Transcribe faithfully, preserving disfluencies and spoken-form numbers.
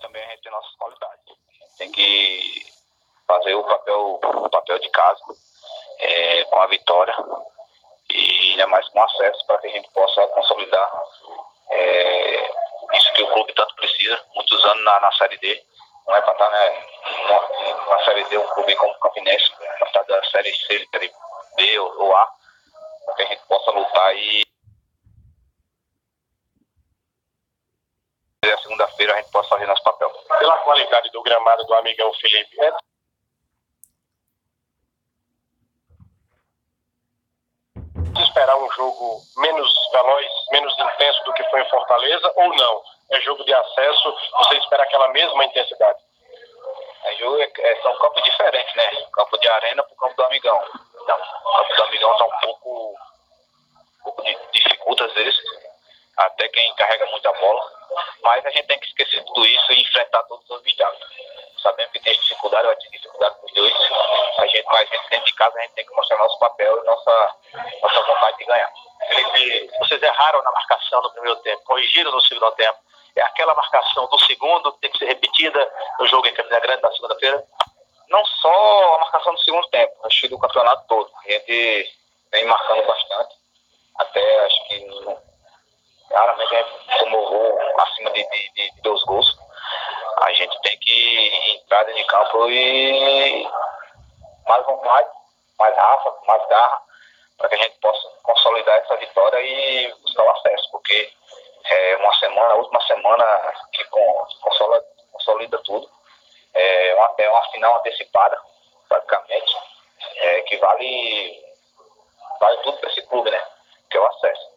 também a gente tem nossas qualidades. Tem que fazer o papel, o papel de casa é, com a vitória e ainda mais com acesso para que a gente possa consolidar é, isso que o clube tanto precisa. Muitos anos na, na Série D, não é para estar né, na, na Série D um clube como o Campinense, para estar da Série C, Série B ou, ou A, para que a gente possa lutar e a segunda-feira a gente possa fazer nosso papel. Pela qualidade do gramado do amigão Felipe, é de esperar um jogo menos veloz, menos intenso do que foi em Fortaleza ou não? É jogo de acesso, você espera aquela mesma intensidade? É jogo, é, é, são campos diferentes, né? Campo de arena para o campo do amigão. Então, o campo do amigão está um pouco, um pouco de, dificulta às vezes, até quem carrega muita bola, mas a gente tem que esquecer tudo isso e enfrentar todos os obstáculos. Sabemos que tem dificuldade, vai ter dificuldade com os dois, a gente, mas a gente dentro de casa a gente tem que mostrar nosso papel e nossa, nossa vontade de ganhar. Felipe, vocês erraram na marcação no primeiro tempo, corrigiram no segundo tempo. É aquela marcação do segundo que tem que ser repetida no jogo em Campina Grande na segunda-feira? Não só a marcação do segundo tempo, acho que do campeonato todo. A gente vem marcando bastante, até acho que claramente a gente tomou gol acima de, de, de, de dois gols. A gente tem que entrar dentro de campo e mais vontade, mais raça, mais garra, para que a gente possa consolidar essa vitória e buscar o acesso, porque é uma semana, a última semana que consolida, consolida tudo, é uma, é uma final antecipada, praticamente, é, que vale, vale tudo para esse clube, né? Que é o acesso.